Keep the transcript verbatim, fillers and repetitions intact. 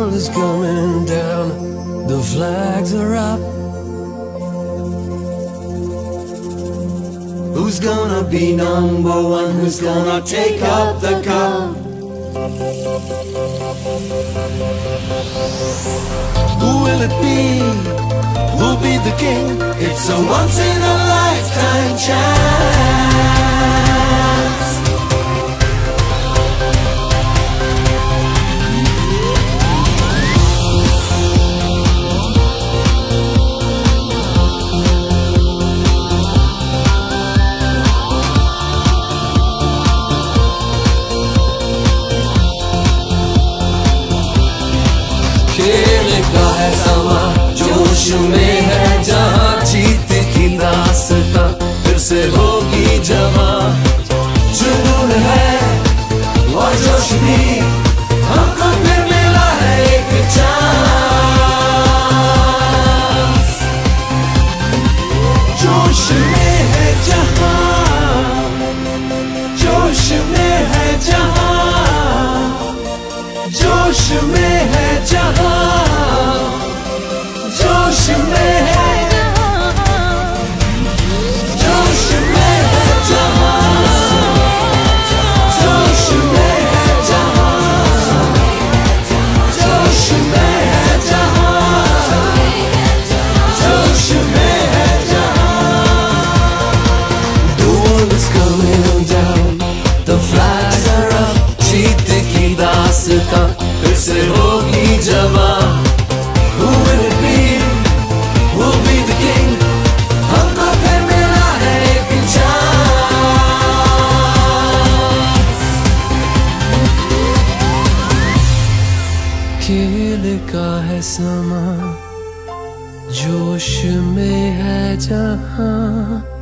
world is coming down, the flags are up. Who's gonna be number one? Who's gonna take up the cup? Who will it be? Who'll be the king? It's a once in a lifetime chance. खेल का है समा, जोश में है जहाँ, जीत की दास्तां फिर से होगी जवां। जुनून है और जोश भी, हमको फिर मिला है एक चांस। जोश में है जहाँ, जोश में है जहाँ, जोश में है जहाँ, जोश में है, जोश में है जहाँ, जोश में है जहाँ, जोश में है जहाँ, जोश में है जहाँ। The world is coming down, the flags are up, जीत की दास्तां फिर से होगी जवां। Who will it be? Who'll be the king? हमको फिर मिला है एक चांस। खेल का है समा, जोश में है जहाँ,